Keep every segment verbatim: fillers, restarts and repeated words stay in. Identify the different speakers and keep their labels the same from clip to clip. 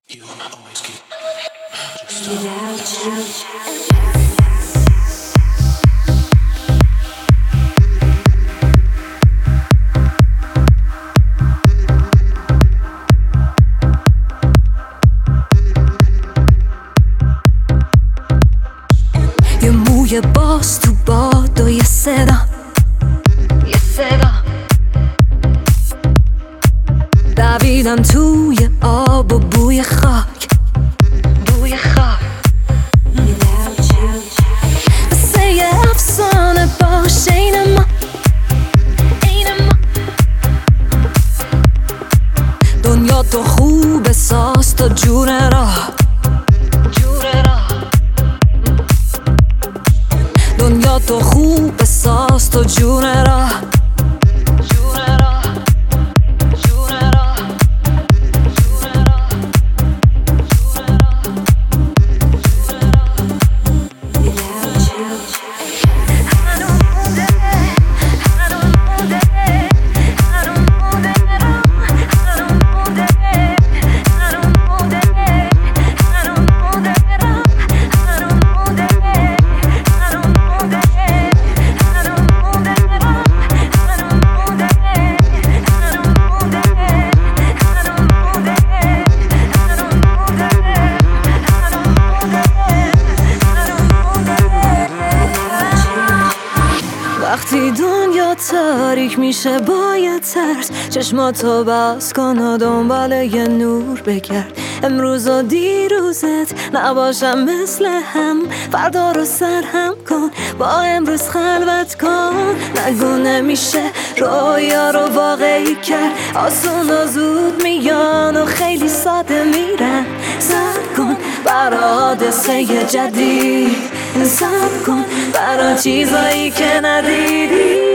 Speaker 1: You always keep just
Speaker 2: یه موی باز تو باد و یه صدا یه صدا دویدم توی آب و بوی خاک بوی خاک مثل یه افسانه باشه این ما این ما دنیا تو خوبه ساز تا جون راه جون راه دنیا تو خوبه ساز تا جون راه جون راه جون راه جون راه وقتی دنیا تاریک میشه با یه ترس چشماتو بس کن و دنبال یه نور بگرد امروز و دیروزت نباشم مثل هم فردا رو سرهم کن با امروز خلوت کن نگو نمیشه رویا رو واقعی کرد آسون و زود میان و خیلی ساده میرن سر کن برا حادثه جدید سر کن برا چیزایی که ندیدی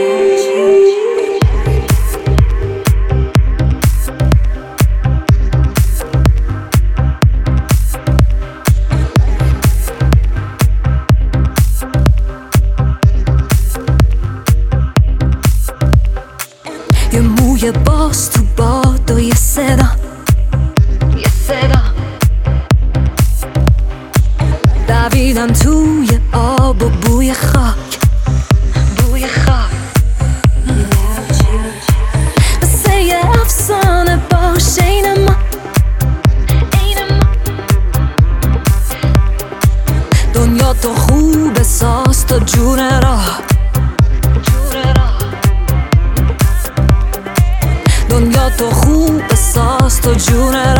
Speaker 2: یه موی باز تو باد و یه صدا یه صدا دویدم توی آب و بوی خاک بوی خاک مثل یه افسانه باشه این ما این ما دنیا تو خوبه ساز تا جون راه جون راه دنیا تو خوبه ساز تا جون راه